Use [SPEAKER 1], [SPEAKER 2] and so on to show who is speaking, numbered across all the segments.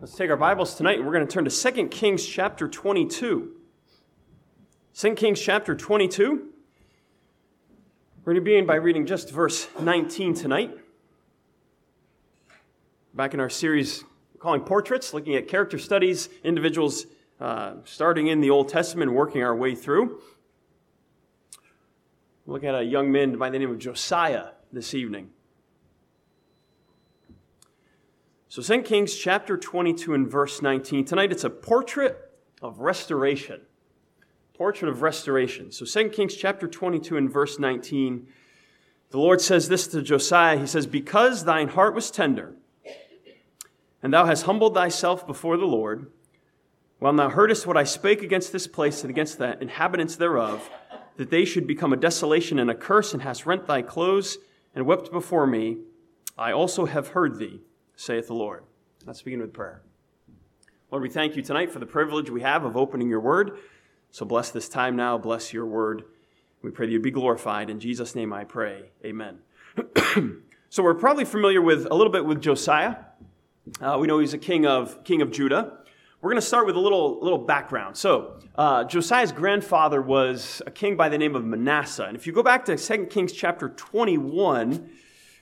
[SPEAKER 1] Let's take our Bibles tonight and we're going to turn to 2 Kings chapter 22. 2 Kings chapter 22. We're going to begin by reading just verse 19 tonight. Back in our series we're calling Portraits, looking at character studies, individuals starting in the Old Testament and working our way through. We'll look at a young man by the name of Josiah this evening. So 2 Kings chapter 22 and verse 19. Tonight it's a portrait of restoration. Portrait of restoration. So 2 Kings chapter 22 and verse 19. The Lord says this to Josiah. He says, "Because thine heart was tender, and thou hast humbled thyself before the Lord, while thou heardest what I spake against this place and against the inhabitants thereof, that they should become a desolation and a curse, and hast rent thy clothes and wept before me, I also have heard thee, saith the Lord." Let's begin with prayer. Lord, we thank you tonight for the privilege we have of opening your word. So bless this time now, bless your word. We pray that you be glorified. In Jesus' name I pray, amen. So we're probably familiar with a little bit with Josiah. We know he's a king of Judah. We're going to start with a little background. So Josiah's grandfather was a king by the name of Manasseh. And if you go back to 2 Kings chapter 21,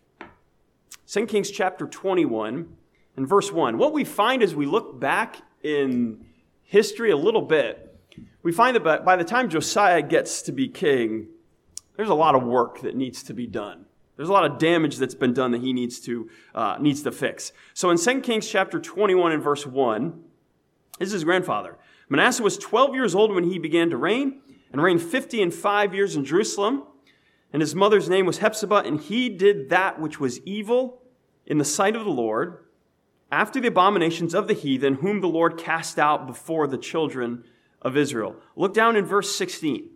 [SPEAKER 1] 2 Kings chapter 21 and verse 1. What we find as we look back in history a little bit, we find that by the time Josiah gets to be king, there's a lot of work that needs to be done. There's a lot of damage that's been done that he needs to fix. So in 2 Kings chapter 21 and verse 1, this is his grandfather. Manasseh was 12 years old when he began to reign, and reigned 55 years in Jerusalem. And his mother's name was Hephzibah, and he did that which was evil in the sight of the Lord, after the abominations of the heathen, whom the Lord cast out before the children of Israel. Look down in verse 16.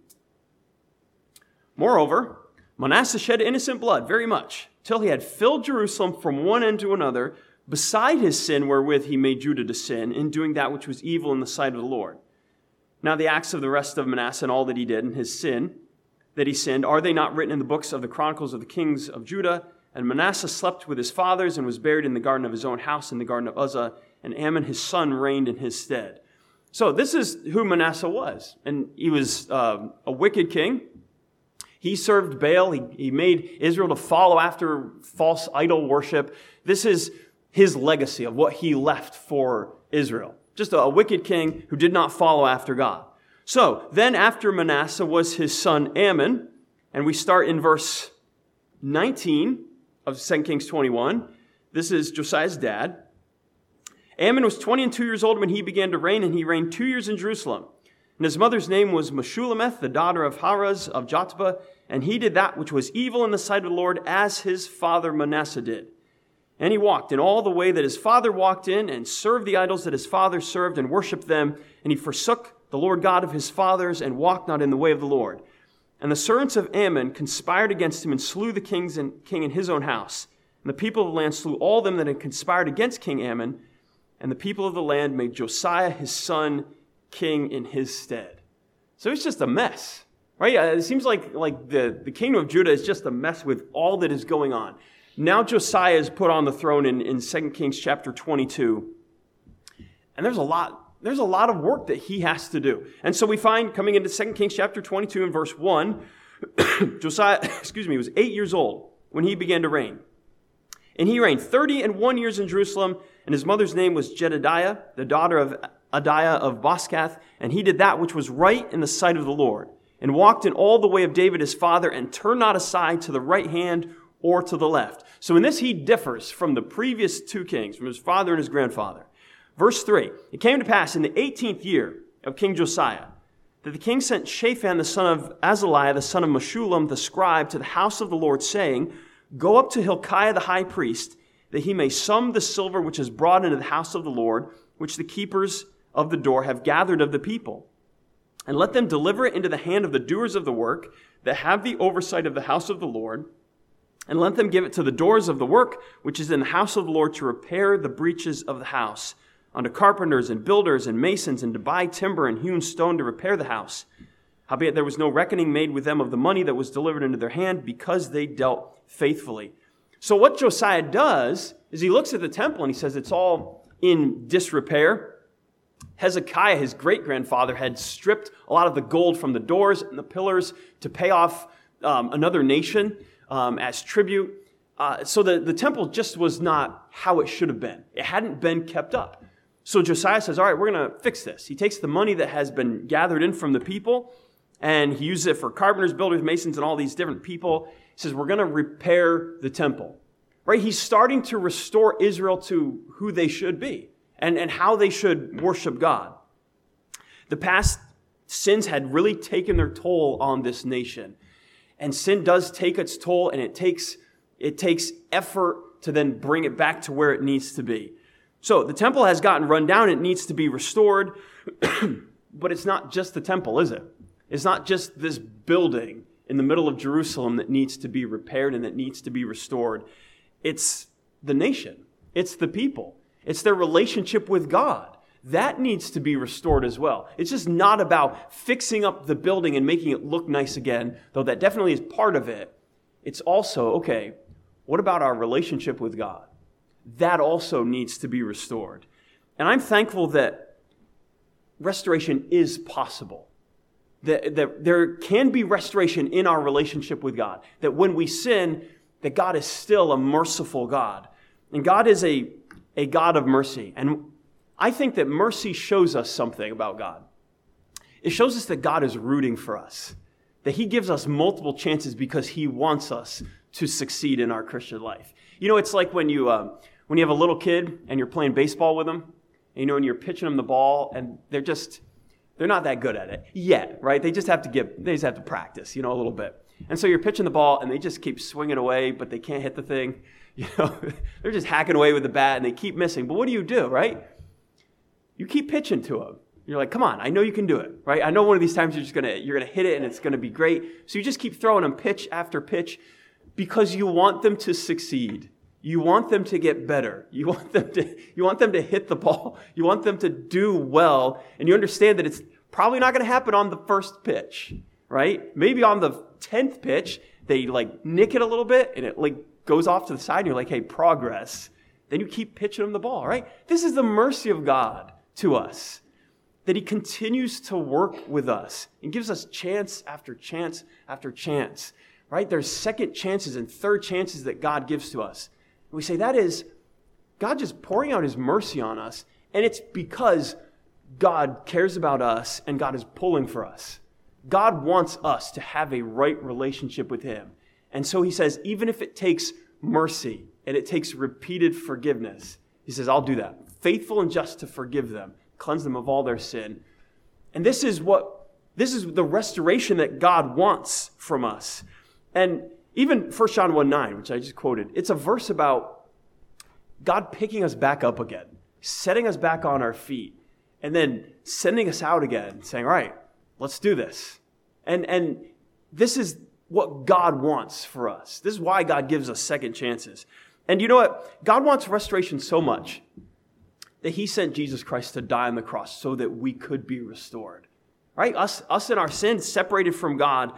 [SPEAKER 1] Moreover, Manasseh shed innocent blood very much, till he had filled Jerusalem from one end to another, beside his sin wherewith he made Judah to sin, in doing that which was evil in the sight of the Lord. Now the acts of the rest of Manasseh and all that he did, and his sin that he sinned, are they not written in the books of the Chronicles of the kings of Judah? And Manasseh slept with his fathers and was buried in the garden of his own house in the garden of Uzzah, and Amon his son reigned in his stead. So this is who Manasseh was. And he was a wicked king. He served Baal. He made Israel to follow after false idol worship. This is his legacy of what he left for Israel. Just a wicked king who did not follow after God. So then after Manasseh was his son Amon, and we start in verse 19 of 2 Kings 21. This is Josiah's dad. Amon was 22 years old when he began to reign, and he reigned 2 years in Jerusalem. And his mother's name was Meshullemeth, the daughter of Haraz of Jotbah, and he did that which was evil in the sight of the Lord, as his father Manasseh did. And he walked in all the way that his father walked in, and served the idols that his father served, and worshipped them. And he forsook the Lord God of his fathers, and walked not in the way of the Lord. And the servants of Ammon conspired against him, and slew the king in his own house. And the people of the land slew all them that had conspired against King Ammon. And the people of the land made Josiah his son king in his stead. So it's just a mess, right? It seems like the kingdom of Judah is just a mess with all that is going on. Now Josiah is put on the throne in 2 Kings chapter 22. And there's a lot of work that he has to do. And so we find coming into 2 Kings chapter 22 and verse 1, Josiah, was 8 years old when he began to reign. And he reigned 31 years in Jerusalem, and his mother's name was Jedidiah, the daughter of Adiah of Boskath, and he did that which was right in the sight of the Lord, and walked in all the way of David his father, and turned not aside to the right hand or to the left. So in this he differs from the previous two kings, from his father and his grandfather. Verse 3, it came to pass in the 18th year of King Josiah that the king sent Shaphan the son of Azaliah, the son of Meshullam, the scribe, to the house of the Lord, saying, Go up to Hilkiah the high priest, that he may sum the silver which is brought into the house of the Lord, which the keepers of the door have gathered of the people. And let them deliver it into the hand of the doers of the work, that have the oversight of the house of the Lord, and let them give it to the doers of the work, which is in the house of the Lord, to repair the breaches of the house, unto carpenters and builders and masons, and to buy timber and hewn stone to repair the house. Howbeit there was no reckoning made with them of the money that was delivered into their hand, because they dealt faithfully. So what Josiah does is he looks at the temple and he says it's all in disrepair. Hezekiah, his great-grandfather, had stripped a lot of the gold from the doors and the pillars to pay off another nation as tribute. So the temple just was not how it should have been. It hadn't been kept up. So Josiah says, all right, we're going to fix this. He takes the money that has been gathered in from the people, and he uses it for carpenters, builders, masons, and all these different people. He says, we're going to repair the temple. Right? He's starting to restore Israel to who they should be and how they should worship God. The past sins had really taken their toll on this nation. And sin does take its toll, and it takes effort to then bring it back to where it needs to be. So the temple has gotten run down. It needs to be restored. But it's not just the temple, is it? It's not just this building in the middle of Jerusalem that needs to be repaired and that needs to be restored. It's the nation. It's the people. It's their relationship with God. That needs to be restored as well. It's just not about fixing up the building and making it look nice again, though that definitely is part of it. It's also, okay, what about our relationship with God? That also needs to be restored. And I'm thankful that restoration is possible. That there can be restoration in our relationship with God. That when we sin, that God is still a merciful God. And God is a God of mercy. And I think that mercy shows us something about God. It shows us that God is rooting for us. That he gives us multiple chances because he wants us to succeed in our Christian life. You know, it's like when you have a little kid and you're playing baseball with them, and you're pitching them the ball, and they're not that good at it yet, right? They just have to practice, a little bit. And so you're pitching the ball, and they just keep swinging away, but they can't hit the thing. They're just hacking away with the bat, and they keep missing. But what do, right? You keep pitching to them. You're like, come on, I know you can do it, right? I know one of these times you're gonna hit it, and it's gonna be great. So you just keep throwing them pitch after pitch because you want them to succeed. You want them to get better. You want them to hit the ball. You want them to do well, and you understand that it's probably not going to happen on the first pitch, right? Maybe on the 10th pitch, they nick it a little bit, and it goes off to the side, and you're like, hey, progress. Then you keep pitching them the ball, right? This is the mercy of God to us, that he continues to work with us and gives us chance after chance after chance, right? There's second chances and third chances that God gives to us. And we say that is God just pouring out his mercy on us, and it's because God cares about us and God is pulling for us. God wants us to have a right relationship with him. And so he says, even if it takes mercy and it takes repeated forgiveness, he says, I'll do that. Faithful and just to forgive them, cleanse them of all their sin. And this is the restoration that God wants from us. And even 1 John 1:9, which I just quoted, it's a verse about God picking us back up again, setting us back on our feet, and then sending us out again, saying, all right, let's do this. And this is what God wants for us. This is why God gives us second chances. And you know what? God wants restoration so much that he sent Jesus Christ to die on the cross so that we could be restored. Right? Us in our sins, separated from God,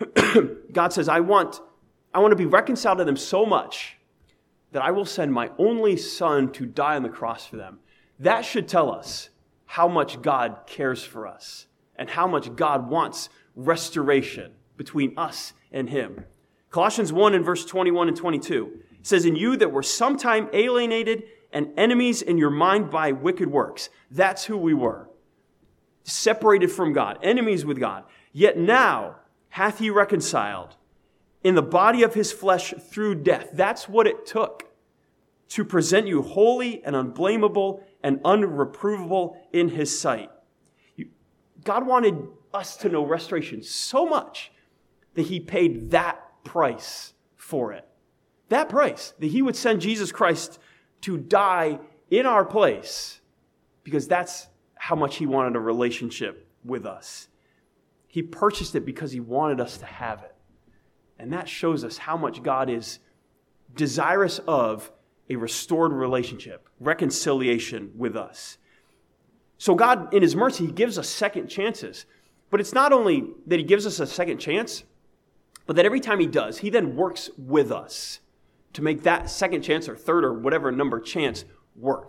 [SPEAKER 1] God says, I want to be reconciled to them so much that I will send my only son to die on the cross for them. That should tell us how much God cares for us and how much God wants restoration between us and him. Colossians 1 and verse 21 and 22 says, in you that were sometime alienated and enemies in your mind by wicked works. That's who we were. Separated from God, enemies with God. Yet now hath he reconciled in the body of his flesh through death. That's what it took to present you holy and unblameable and unreprovable in his sight. God wanted us to know restoration so much that he paid that price for it. That price, that he would send Jesus Christ to die in our place, because that's how much he wanted a relationship with us. He purchased it because he wanted us to have it. And that shows us how much God is desirous of a restored relationship, reconciliation with us. So God, in his mercy, he gives us second chances. But it's not only that he gives us a second chance, but that every time he does, he then works with us to make that second chance or third or whatever number chance work,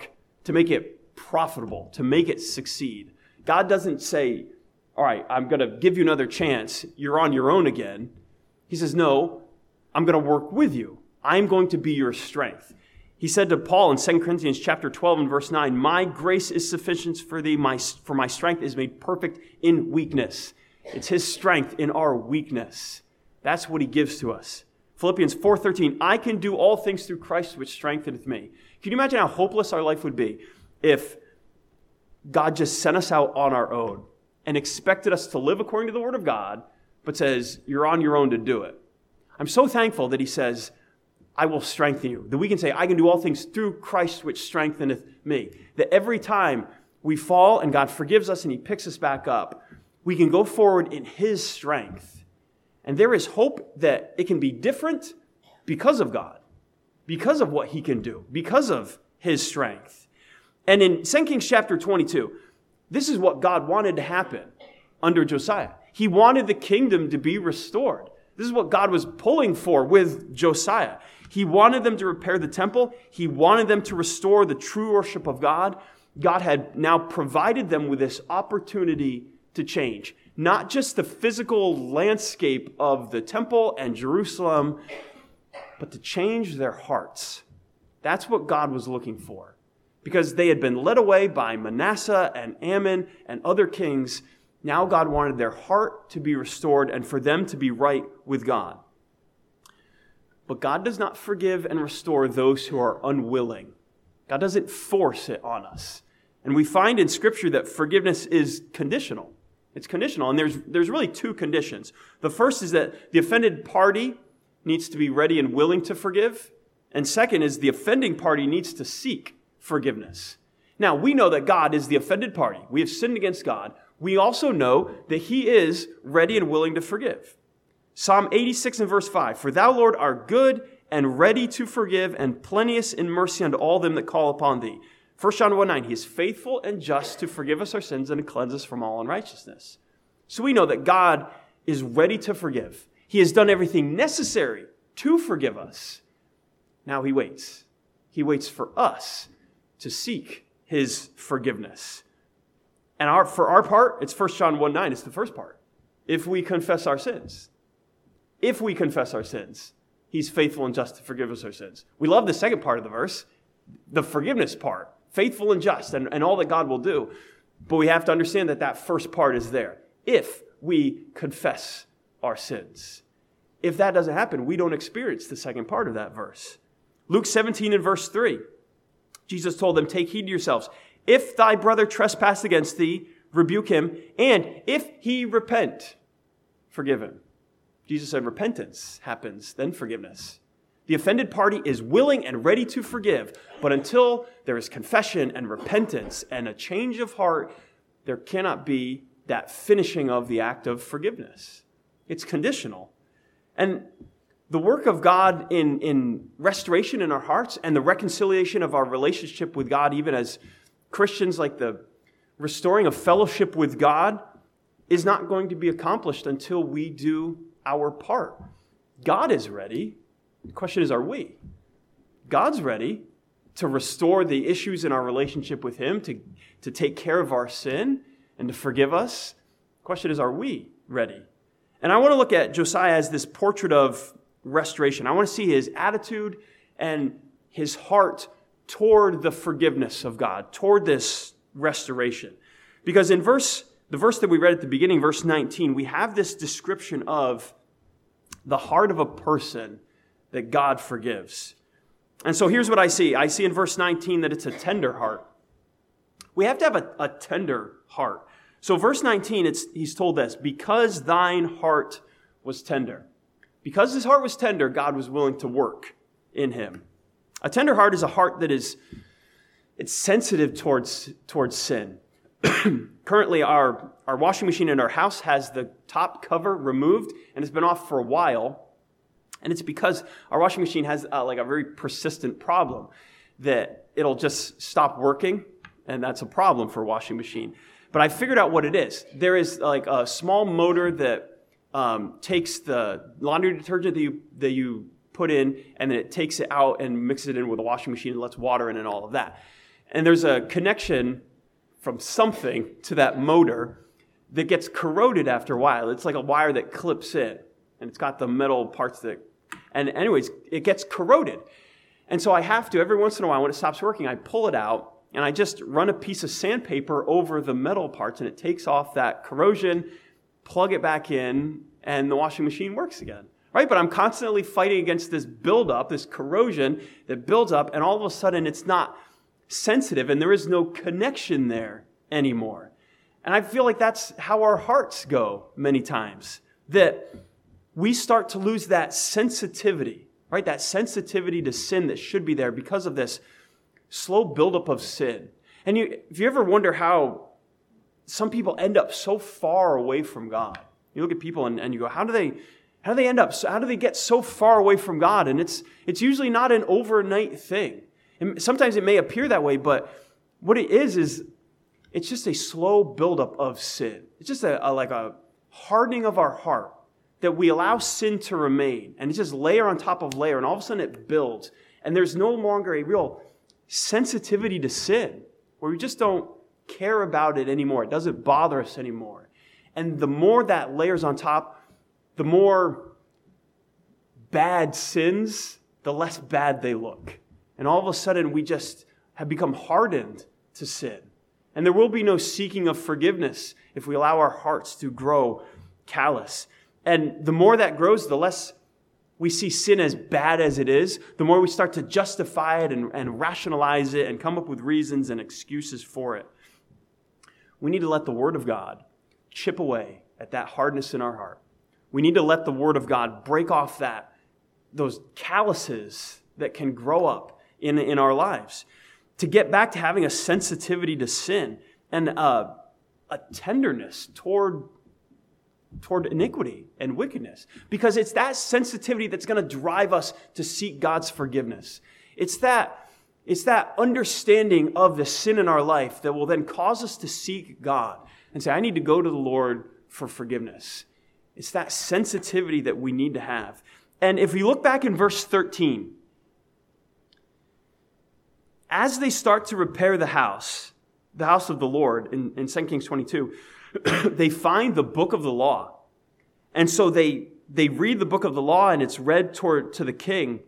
[SPEAKER 1] to make it profitable, to make it succeed. God doesn't say, all right, I'm going to give you another chance. You're on your own again. He says, no, I'm going to work with you. I'm going to be your strength. He said to Paul in 2 Corinthians chapter 12 and verse 9, my grace is sufficient for thee, for my strength is made perfect in weakness. It's his strength in our weakness. That's what he gives to us. Philippians 4:13, I can do all things through Christ which strengtheneth me. Can you imagine how hopeless our life would be if God just sent us out on our own and expected us to live according to the Word of God, but says, you're on your own to do it? I'm so thankful that he says, I will strengthen you. That we can say, I can do all things through Christ which strengtheneth me. That every time we fall and God forgives us and he picks us back up, we can go forward in his strength. And there is hope that it can be different because of God, because of what he can do, because of his strength. And in 2 Kings chapter 22, this is what God wanted to happen under Josiah. He wanted the kingdom to be restored. This is what God was pulling for with Josiah. He wanted them to repair the temple. He wanted them to restore the true worship of God. God had now provided them with this opportunity to change. Not just the physical landscape of the temple and Jerusalem, but to change their hearts. That's what God was looking for. Because they had been led away by Manasseh and Ammon and other kings. Now God wanted their heart to be restored and for them to be right with God. But God does not forgive and restore those who are unwilling. God doesn't force it on us. And we find in Scripture that forgiveness is conditional. It's conditional, and there's really two conditions. The first is that the offended party needs to be ready and willing to forgive. And second is the offending party needs to seek forgiveness. Now, we know that God is the offended party. We have sinned against God. We also know that he is ready and willing to forgive. Psalm 86 and verse 5, for thou, Lord, art good and ready to forgive and plenteous in mercy unto all them that call upon thee. 1 John 1:9, he is faithful and just to forgive us our sins and to cleanse us from all unrighteousness. So we know that God is ready to forgive. He has done everything necessary to forgive us. Now he waits. He waits for us to seek his forgiveness. And for our part, it's 1 John 1:9, it's the first part. If we confess our sins. If we confess our sins, he's faithful and just to forgive us our sins. We love the second part of the verse, the forgiveness part. Faithful and just, and all that God will do. But we have to understand that that first part is there. If we confess our sins. If that doesn't happen, we don't experience the second part of that verse. Luke 17 and verse 3. Jesus told them, take heed to yourselves. If thy brother trespass against thee, rebuke him. And if he repent, forgive him. Jesus said repentance happens, then forgiveness. The offended party is willing and ready to forgive, but until there is confession and repentance and a change of heart, there cannot be that finishing of the act of forgiveness. It's conditional. And the work of God in restoration in our hearts and the reconciliation of our relationship with God, even as Christians, like the restoring of fellowship with God, is not going to be accomplished until we do our part. God is ready. The question is, are we? God's ready to restore the issues in our relationship with him, to take care of our sin and to forgive us. The question is, are we ready? And I want to look at Josiah as this portrait of restoration. I want to see his attitude and his heart toward the forgiveness of God, toward this restoration. Because in the verse that we read at the beginning, verse 19, we have this description of the heart of a person that God forgives. And so here's what I see. I see in verse 19 that it's a tender heart. We have to have a tender heart. So verse 19, he's told this, because thine heart was tender. Because his heart was tender, God was willing to work in him. A tender heart is a heart that it's sensitive towards sin. Currently, our washing machine in our house has the top cover removed, and it's been off for a while. And it's because our washing machine has a very persistent problem that it'll just stop working, and that's a problem for a washing machine. But I figured out what it is. There is a small motor that takes the laundry detergent that you put in, and then it takes it out and mixes it in with a washing machine and lets water in and all of that. And there's a connection from something to that motor that gets corroded after a while. It's like a wire that clips in, and it's got the metal parts and anyways, it gets corroded. And so I have to, every once in a while, when it stops working, I pull it out, and I just run a piece of sandpaper over the metal parts, and it takes off that corrosion, plug it back in, and the washing machine works again. Right? But I'm constantly fighting against this buildup, this corrosion that builds up, and all of a sudden it's not sensitive, and there is no connection there anymore. And I feel like that's how our hearts go many times, that we start to lose that sensitivity, right? That sensitivity to sin that should be there because of this slow buildup of sin. And if you ever wonder how some people end up so far away from God, you look at people and you go, how do they get so far away from God? And it's usually not an overnight thing. And sometimes it may appear that way, but what it is it's just a slow buildup of sin. It's just like a hardening of our heart that we allow sin to remain. And it's just layer on top of layer, and all of a sudden it builds. And there's no longer a real sensitivity to sin, where we just don't care about it anymore. It doesn't bother us anymore. And the more that layers on top, the more bad sins, the less bad they look. And all of a sudden, we just have become hardened to sin. And there will be no seeking of forgiveness if we allow our hearts to grow callous. And the more that grows, the less we see sin as bad as it is, the more we start to justify it and rationalize it and come up with reasons and excuses for it. We need to let the Word of God chip away at that hardness in our heart. We need to let the Word of God break off those calluses that can grow up in our lives, to get back to having a sensitivity to sin and a tenderness toward iniquity and wickedness. Because it's that sensitivity that's going to drive us to seek God's forgiveness. It's that understanding of the sin in our life that will then cause us to seek God and say, I need to go to the Lord for forgiveness. It's that sensitivity that we need to have. And if we look back in verse 13, as they start to repair the house of the Lord in 2 Kings 22, they find the book of the law. And so they read the book of the law, and it's read to the king.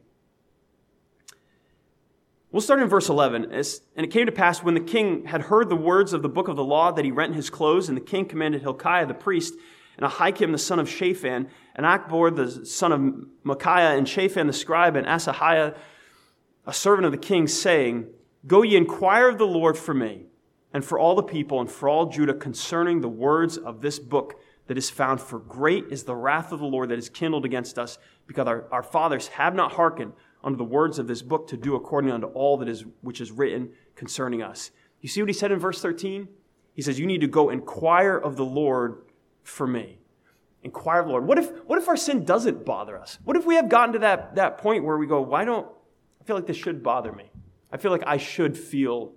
[SPEAKER 1] We'll start in verse 11. And it came to pass, when the king had heard the words of the book of the law, that he rent his clothes, and the king commanded Hilkiah the priest, and Ahikam the son of Shaphan, and Achbor the son of Micaiah, and Shaphan the scribe, and Asahiah, a servant of the king, saying, Go ye inquire of the Lord for me, and for all the people, and for all Judah, concerning the words of this book that is found. For great is the wrath of the Lord that is kindled against us, because our fathers have not hearkened unto the words of this book to do according unto all which is written concerning us. You see what he said in verse 13? He says, you need to go inquire of the Lord for me. Inquire of the Lord. What if our sin doesn't bother us? What if we have gotten to that point where we go, I feel like this should bother me. I feel like I should feel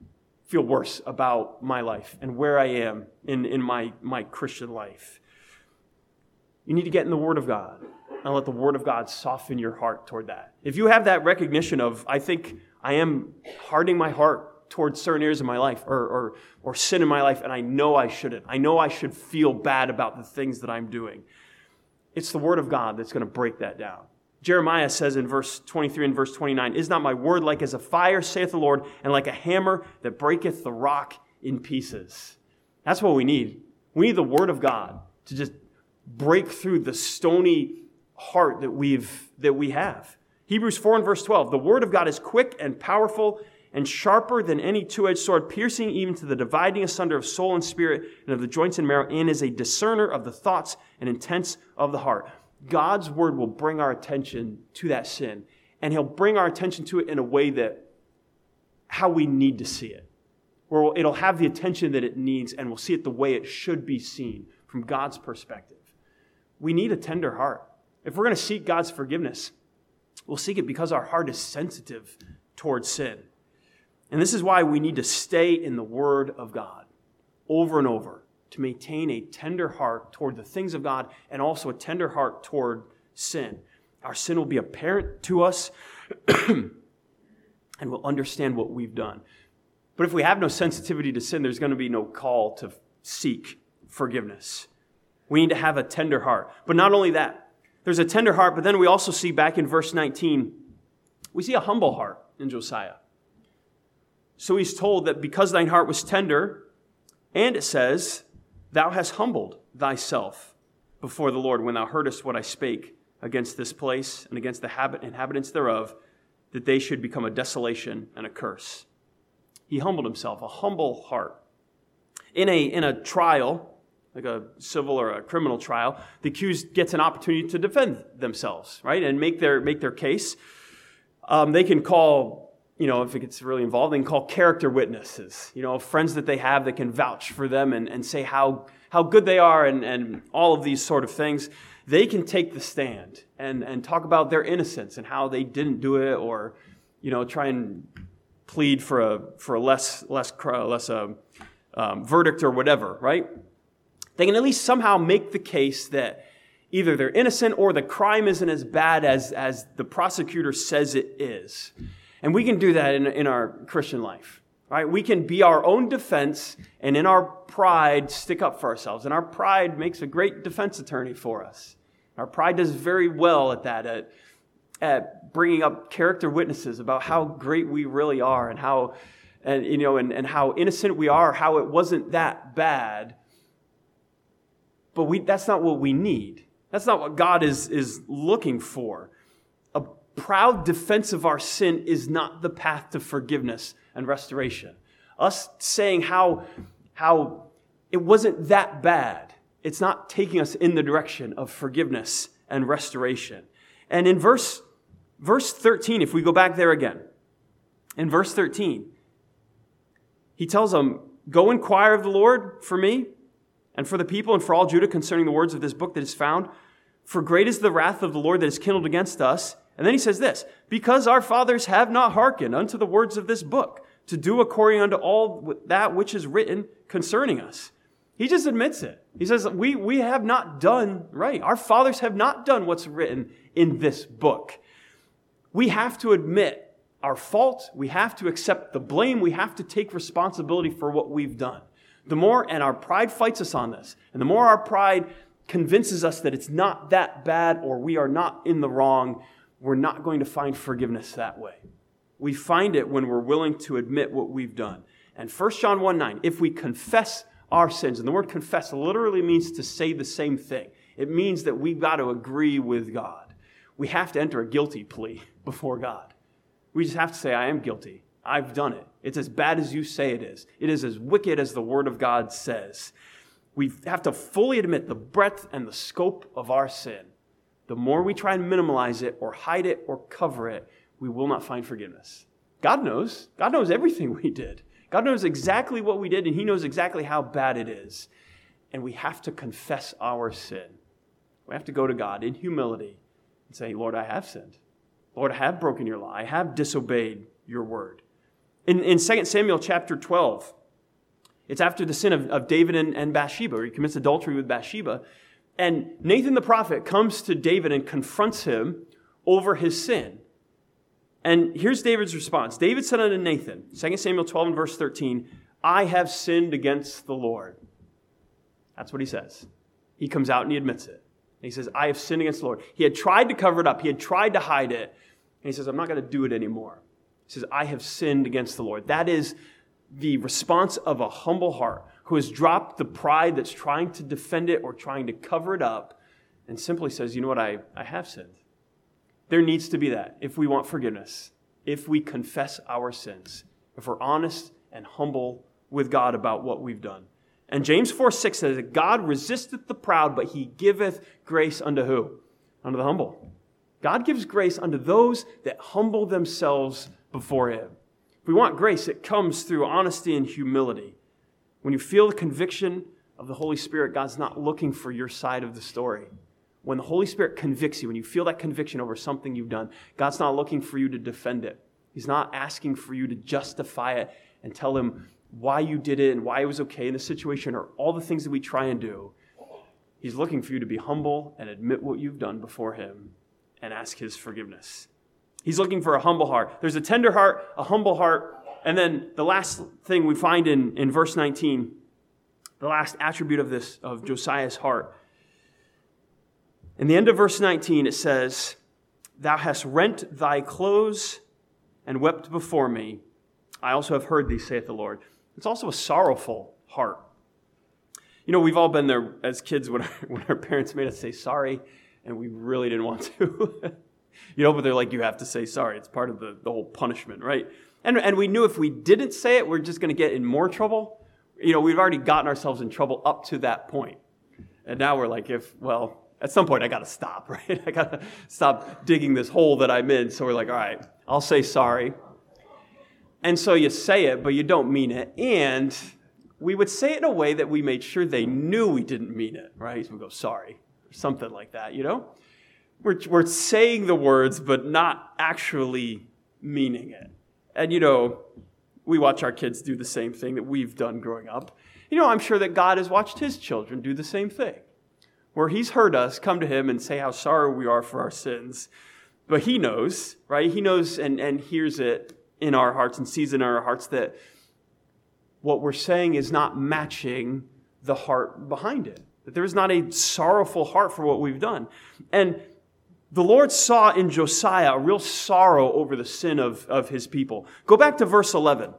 [SPEAKER 1] worse about my life and where I am in my Christian life. You need to get in the Word of God and let the Word of God soften your heart toward that. If you have that recognition of, I think I am hardening my heart towards certain areas of my life or sin in my life, and I know I shouldn't. I know I should feel bad about the things that I'm doing. It's the Word of God that's going to break that down. Jeremiah says in verse 23 and verse 29, Is not my word like as a fire, saith the Lord, and like a hammer that breaketh the rock in pieces? That's what we need. We need the Word of God to just break through the stony heart that we have. Hebrews 4 and verse 12, The Word of God is quick and powerful and sharper than any two-edged sword, piercing even to the dividing asunder of soul and spirit and of the joints and marrow, and is a discerner of the thoughts and intents of the heart. God's Word will bring our attention to that sin, and He'll bring our attention to it in a way that how we need to see it, where it'll have the attention that it needs, and we'll see it the way it should be seen from God's perspective. We need a tender heart. If we're going to seek God's forgiveness, we'll seek it because our heart is sensitive towards sin. And this is why we need to stay in the Word of God over and over, to maintain a tender heart toward the things of God and also a tender heart toward sin. Our sin will be apparent to us and we'll understand what we've done. But if we have no sensitivity to sin, there's going to be no call to seek forgiveness. We need to have a tender heart. But not only that, there's a tender heart, but then we also see back in verse 19, we see a humble heart in Josiah. So he's told that because thine heart was tender, and it says, thou hast humbled thyself before the Lord when thou heardest what I spake against this place and against the inhabitants thereof, that they should become a desolation and a curse. He humbled himself, a humble heart. In a trial, like a civil or a criminal trial, the accused gets an opportunity to defend themselves, right, and make their case. They can call, if it gets really involved, they can call character witnesses, friends that they have that can vouch for them and say how good they are and all of these sort of things. They can take the stand and talk about their innocence and how they didn't do it, or try and plead for a less verdict or whatever, right? They can at least somehow make the case that either they're innocent or the crime isn't as bad as the prosecutor says it is. And we can do that in our Christian life, right? We can be our own defense and in our pride stick up for ourselves. And our pride makes a great defense attorney for us. Our pride does very well at that, at bringing up character witnesses about how great we really are and how innocent we are, how it wasn't that bad. But that's not what we need. That's not what God is looking for. A proud defense of our sin is not the path to forgiveness and restoration. Us saying how it wasn't that bad, it's not taking us in the direction of forgiveness and restoration. And in verse 13, if we go back there again, in verse 13, he tells them, go inquire of the Lord for me and for the people and for all Judah concerning the words of this book that is found. For great is the wrath of the Lord that is kindled against us. And then he says this, because our fathers have not hearkened unto the words of this book, to do according unto all that which is written concerning us. He just admits it. He says, we have not done right. Our fathers have not done what's written in this book. We have to admit our fault. We have to accept the blame. We have to take responsibility for what we've done. And our pride fights us on this. And the more our pride convinces us that it's not that bad or we are not in the wrong, we're not going to find forgiveness that way. We find it when we're willing to admit what we've done. And 1 John 1:9, if we confess our sins, and the word confess literally means to say the same thing. It means that we've got to agree with God. We have to enter a guilty plea before God. We just have to say, I am guilty. I've done it. It's as bad as you say it is. It is as wicked as the Word of God says. We have to fully admit the breadth and the scope of our sin. The more we try and minimize it or hide it or cover it, we will not find forgiveness. God knows. God knows everything we did. God knows exactly what we did, and He knows exactly how bad it is. And we have to confess our sin. We have to go to God in humility and say, Lord, I have sinned. Lord, I have broken your law. I have disobeyed your word. In 2 Samuel chapter 12, it's after the sin of David and Bathsheba, where he commits adultery with Bathsheba. And Nathan the prophet comes to David and confronts him over his sin. And here's David's response. David said unto Nathan, 2 Samuel 12 and verse 13, I have sinned against the Lord. That's what he says. He comes out and he admits it. And he says, I have sinned against the Lord. He had tried to cover it up. He had tried to hide it. And he says, I'm not going to do it anymore. He says, I have sinned against the Lord. That is the response of a humble heart who has dropped the pride that's trying to defend it or trying to cover it up and simply says, you know what, I have sinned. There needs to be that if we want forgiveness, if we confess our sins, if we're honest and humble with God about what we've done. And James 4:6 says that God resisteth the proud, but He giveth grace unto who? Unto the humble. God gives grace unto those that humble themselves before Him. If we want grace, it comes through honesty and humility. When you feel the conviction of the Holy Spirit, God's not looking for your side of the story. When the Holy Spirit convicts you, when you feel that conviction over something you've done, God's not looking for you to defend it. He's not asking for you to justify it and tell Him why you did it and why it was okay in the situation or all the things that we try and do. He's looking for you to be humble and admit what you've done before Him and ask His forgiveness. He's looking for a humble heart. There's a tender heart, a humble heart, And then the last thing we find in verse 19, the last attribute of Josiah's heart. In the end of verse 19, it says, "Thou hast rent thy clothes and wept before me. I also have heard thee, saith the Lord." It's also a sorrowful heart. You know, we've all been there as kids when our parents made us say sorry, and we really didn't want to. But they're like, you have to say sorry. It's part of the whole punishment, right? And we knew if we didn't say it, we're just going to get in more trouble. We've already gotten ourselves in trouble up to that point. And now we're like, at some point I got to stop, right? I got to stop digging this hole that I'm in. So we're like, all right, I'll say sorry. And so you say it, but you don't mean it. And we would say it in a way that we made sure they knew we didn't mean it, right? So we go, sorry, or something like that, We're saying the words, but not actually meaning it. And, we watch our kids do the same thing that we've done growing up. I'm sure that God has watched his children do the same thing, where he's heard us come to him and say how sorry we are for our sins. But he knows, right? He knows and hears it in our hearts and sees in our hearts that what we're saying is not matching the heart behind it. That there is not a sorrowful heart for what we've done. And the Lord saw in Josiah a real sorrow over the sin of his people. Go back to verse 11.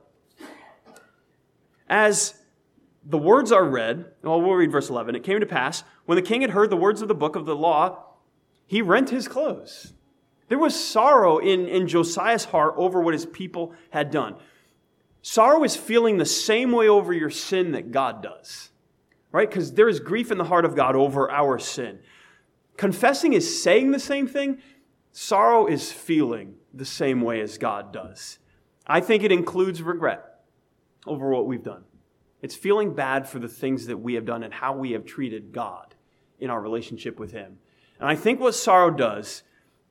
[SPEAKER 1] As the words are read, we'll read verse 11. "It came to pass, when the king had heard the words of the book of the law, he rent his clothes." There was sorrow in Josiah's heart over what his people had done. Sorrow is feeling the same way over your sin that God does, right? Because there is grief in the heart of God over our sin. Confessing is saying the same thing. Sorrow is feeling the same way as God does. I think it includes regret over what we've done. It's feeling bad for the things that we have done and how we have treated God in our relationship with him. And I think what sorrow does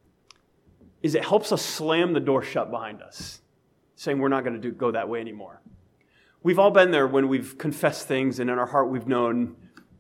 [SPEAKER 1] is it helps us slam the door shut behind us, saying we're not going to go that way anymore. We've all been there when we've confessed things and in our heart we've known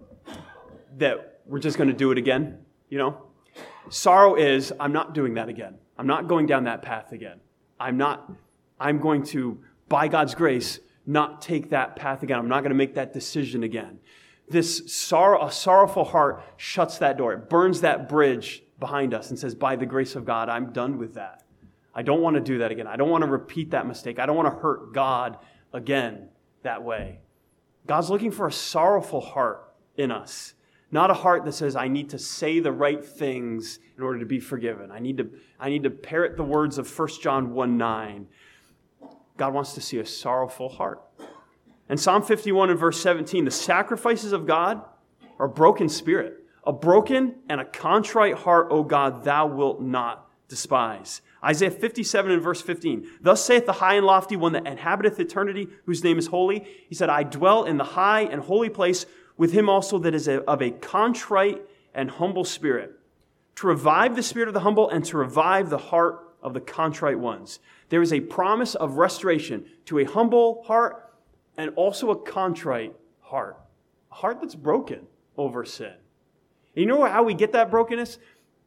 [SPEAKER 1] that we're just going to do it again. Sorrow is, I'm not doing that again. I'm not going down that path again. I'm going to, by God's grace, not take that path again. I'm not going to make that decision again. A sorrowful heart shuts that door. It burns that bridge behind us and says, by the grace of God, I'm done with that. I don't want to do that again. I don't want to repeat that mistake. I don't want to hurt God again that way. God's looking for a sorrowful heart in us. Not a heart that says, I need to say the right things in order to be forgiven. I need to parrot the words of 1 John 1:9. God wants to see a sorrowful heart. And Psalm 51 and verse 17, the sacrifices of God are a broken spirit. A broken and a contrite heart, O God, thou wilt not despise. Isaiah 57 and verse 15, thus saith the high and lofty one that inhabiteth eternity, whose name is holy. He said, I dwell in the high and holy place with him also that is of a contrite and humble spirit, to revive the spirit of the humble and to revive the heart of the contrite ones. There is a promise of restoration to a humble heart and also a contrite heart, a heart that's broken over sin. And you know how we get that brokenness?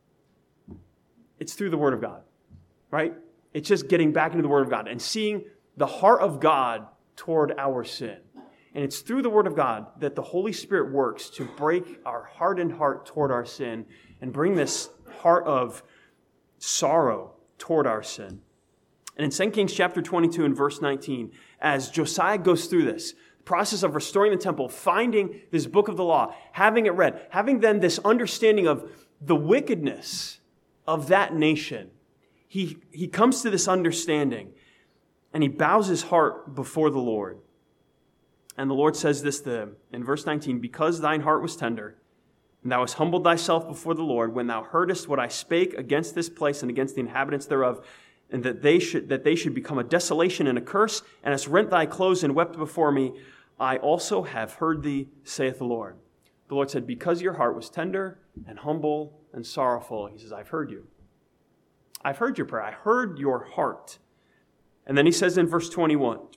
[SPEAKER 1] It's through the Word of God, right? It's just getting back into the Word of God and seeing the heart of God toward our sin. And it's through the Word of God that the Holy Spirit works to break our hardened heart toward our sin and bring this heart of sorrow toward our sin. And in 2 Kings chapter 22 and verse 19, as Josiah goes through this process of restoring the temple, finding this book of the law, having it read, having then this understanding of the wickedness of that nation, he comes to this understanding and he bows his heart before the Lord. And the Lord says this to him in verse 19, because thine heart was tender, and thou hast humbled thyself before the Lord, when thou heardest what I spake against this place and against the inhabitants thereof, and that they should become a desolation and a curse, and hast rent thy clothes and wept before me, I also have heard thee, saith the Lord. The Lord said, because your heart was tender and humble and sorrowful, he says, I've heard you. I've heard your prayer. I heard your heart. And then he says in verse 20,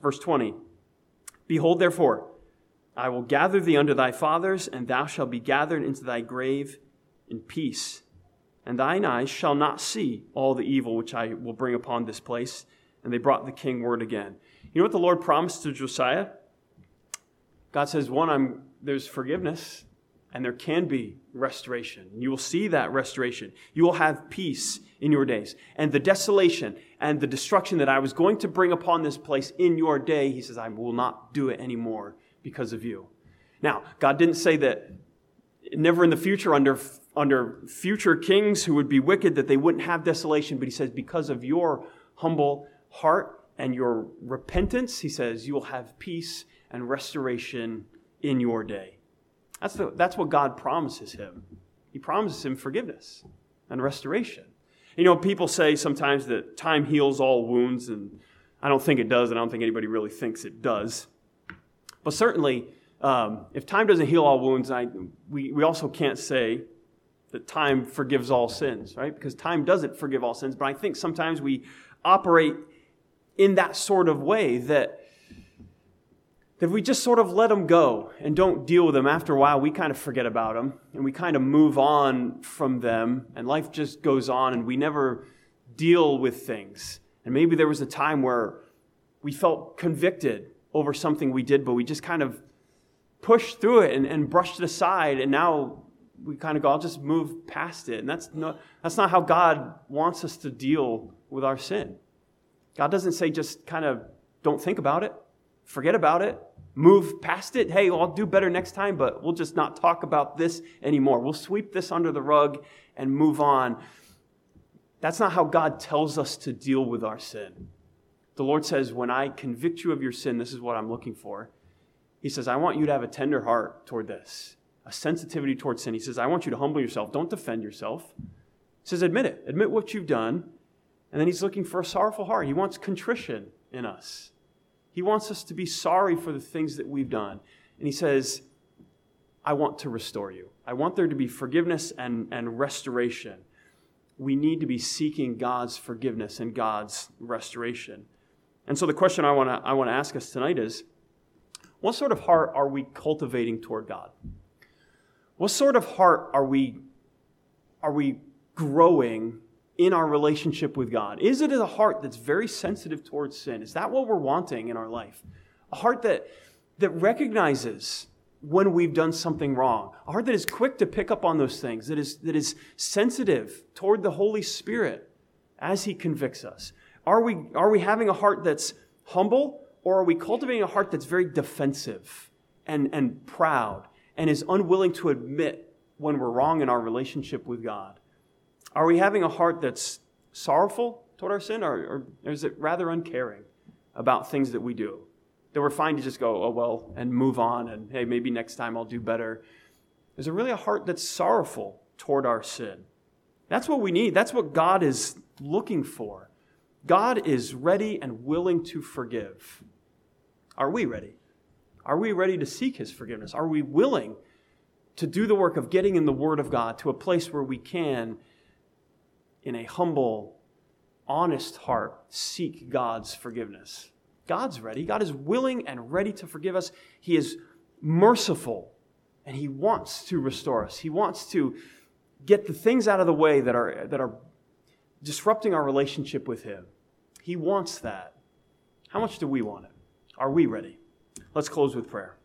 [SPEAKER 1] behold, therefore, I will gather thee unto thy fathers, and thou shalt be gathered into thy grave in peace. And thine eyes shall not see all the evil which I will bring upon this place. And they brought the king word again. You know what the Lord promised to Josiah? God says, one, there's forgiveness, and there can be restoration. You will see that restoration. You will have peace in your days. And the desolation and the destruction that I was going to bring upon this place in your day, he says, I will not do it anymore because of you. Now, God didn't say that never in the future under future kings who would be wicked that they wouldn't have desolation, but he says because of your humble heart and your repentance, he says, you will have peace and restoration in your day. That's what God promises him. He promises him forgiveness and restoration. You know, people say sometimes that time heals all wounds, and I don't think it does, and I don't think anybody really thinks it does. But certainly, if time doesn't heal all wounds, we also can't say that time forgives all sins, right? Because time doesn't forgive all sins, but I think sometimes we operate in that sort of way that if we just sort of let them go and don't deal with them, after a while we kind of forget about them and we kind of move on from them and life just goes on and we never deal with things. And maybe there was a time where we felt convicted over something we did, but we just kind of pushed through it and brushed it aside, and now we kind of go, I'll just move past it. And that's not how God wants us to deal with our sin. God doesn't say just kind of don't think about it, forget about it, move past it. Hey, I'll do better next time, but we'll just not talk about this anymore. We'll sweep this under the rug and move on. That's not how God tells us to deal with our sin. The Lord says, when I convict you of your sin, this is what I'm looking for. He says, I want you to have a tender heart toward this, a sensitivity toward sin. He says, I want you to humble yourself. Don't defend yourself. He says, admit it. Admit what you've done. And then he's looking for a sorrowful heart. He wants contrition in us. He wants us to be sorry for the things that we've done. And he says, I want to restore you. I want there to be forgiveness and restoration. We need to be seeking God's forgiveness and God's restoration. And so the question I want to ask us tonight is, what sort of heart are we cultivating toward God? What sort of heart are we growing in our relationship with God? Is it a heart that's very sensitive towards sin? Is that what we're wanting in our life? A heart that recognizes when we've done something wrong. A heart that is quick to pick up on those things, that is sensitive toward the Holy Spirit as He convicts us. Are we having a heart that's humble, or are we cultivating a heart that's very defensive and proud and is unwilling to admit when we're wrong in our relationship with God? Are we having a heart that's sorrowful toward our sin, or is it rather uncaring about things that we do? That we're fine to just go, oh, well, and move on, and hey, maybe next time I'll do better. Is there really a heart that's sorrowful toward our sin? That's what we need. That's what God is looking for. God is ready and willing to forgive. Are we ready? Are we ready to seek His forgiveness? Are we willing to do the work of getting in the Word of God to a place where we can, in a humble, honest heart, seek God's forgiveness? God's ready. God is willing and ready to forgive us. He is merciful, and He wants to restore us. He wants to get the things out of the way that are disrupting our relationship with Him. He wants that. How much do we want it? Are we ready? Let's close with prayer.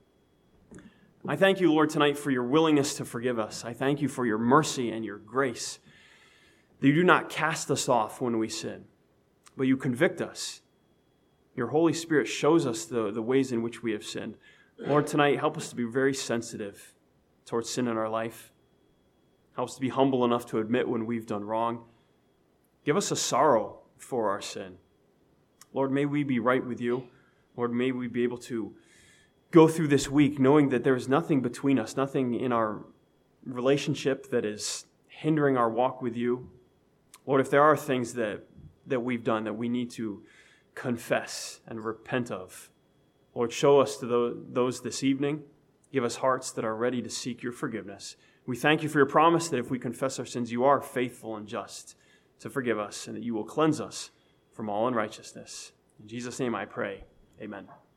[SPEAKER 1] I thank you, Lord, tonight for your willingness to forgive us. I thank you for your mercy and your grace, that you do not cast us off when we sin, but you convict us. Your Holy Spirit shows us the ways in which we have sinned. Lord, tonight, help us to be very sensitive towards sin in our life. Help us to be humble enough to admit when we've done wrong. Give us a sorrow for our sin. Lord, may we be right with you. Lord, may we be able to go through this week knowing that there is nothing between us, nothing in our relationship that is hindering our walk with you. Lord, if there are things that we've done that we need to confess and repent of, Lord, show us to those this evening. Give us hearts that are ready to seek your forgiveness. We thank you for your promise that if we confess our sins, you are faithful and just to forgive us and that you will cleanse us from all unrighteousness. In Jesus' name I pray. Amen.